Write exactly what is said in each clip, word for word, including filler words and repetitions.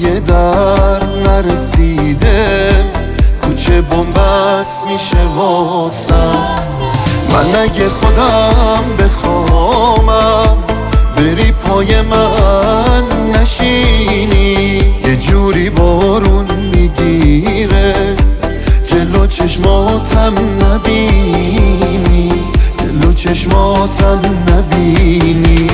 پای در نرسیده، کوچه بنبست میشه واسم. من اگه خودم بخوامم بری پای من نشینی، یه جوری بارون میگیره جلو چشماتم نبینی، جلو چشماتم نبینی.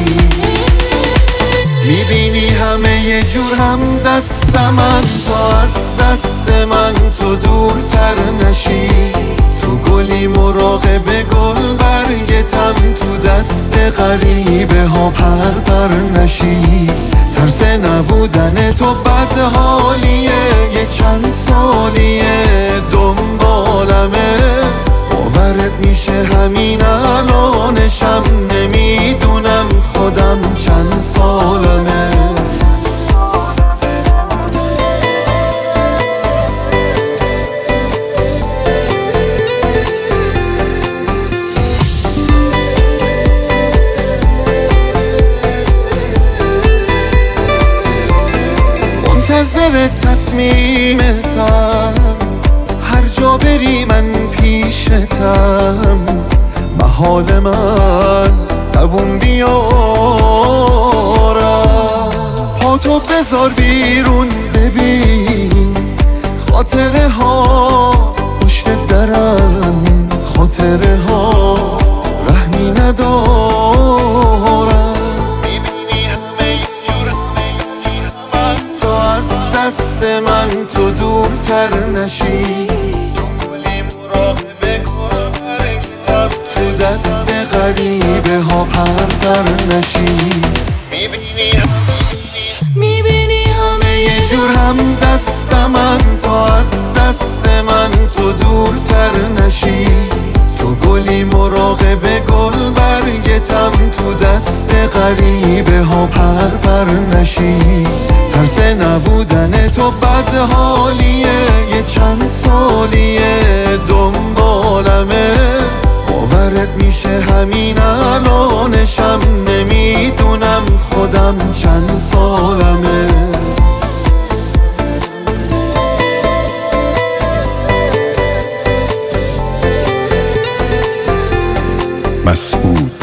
میبینی همه یه جور هم دستمن، تا از دست من تو دورتر نشی. تو گلی مراقب گل برگتم، تو دست غریبه ها پر پر نشی. ترس نبودن تو بد حالیه، یه چند سالیه دنبالمه. باورت میشه همین الانشم نمیدونم خودم چند سالمه. منتظر تصمیمتم، هر جا بری من پیشتم. محال من دوون بیارم، پاتو بذار بیرون ببین خاطره ها پشت درم، خاطره ها رحمی ندارم. تا از دست من تو دورتر نشی، تو دست غریبه ها پر پر نشی. میبینی همه یه جور هم دستمن، تا از دست من تو دورتر نشی. تو گلی مراقب گل برگتم، تو دست غریبه ها پر پر نشی. ترس نبودن تو بد حالیه، یه چند سالیه دنبالمه. باورت میشه همین الانشم نمیدونم خودم چند سالمه. مسعود